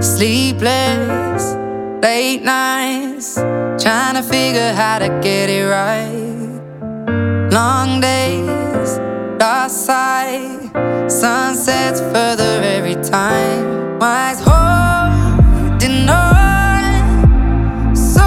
Sleepless, late nights, trying to figure how to get it right. Long days, lost sight, sunsets further every time. My eyes holding on so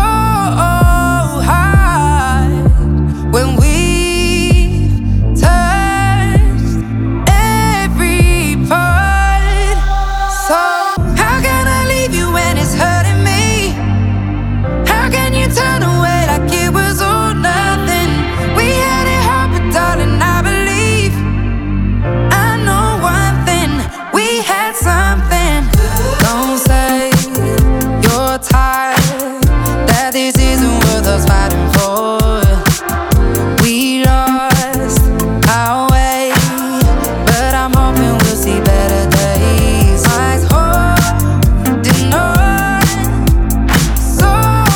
high when we've touched every part. So how can I leave you when it's hurting me? How can you turn away like it was all nothing? We had it hard, but darling, I believe. I know one thing, we had something. Don't say you're tired, that this isn't worth us fighting for. We lost our way, but I'm hoping we'll see better days. Eyes holding on so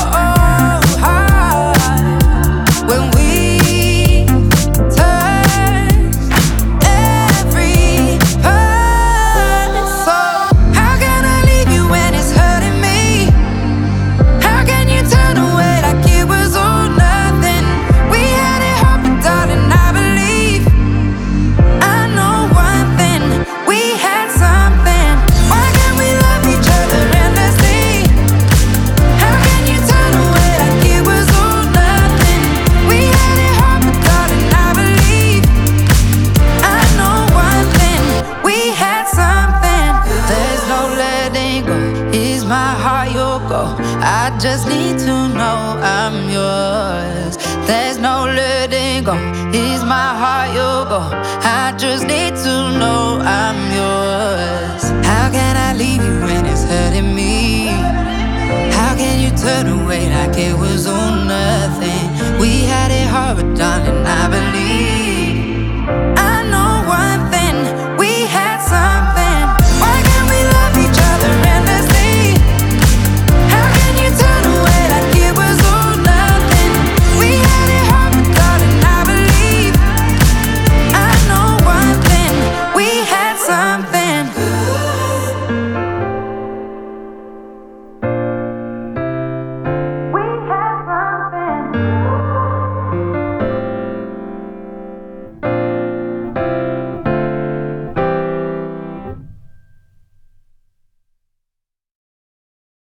high when we touched every part. So how can I leave you when it's hurting me? How can you turn away like it was all nothing? We had it hard, but darling, I believe. I know one thing, we had something. Why can't we love each other endlessly? How can you turn away like it was all nothing? We had it hard, but darling, I believe. I know one thing, we had something. There's no letting go, is my heart your goal? I just need to know I'm yours. There's no letting go, is my heart your goal? I just need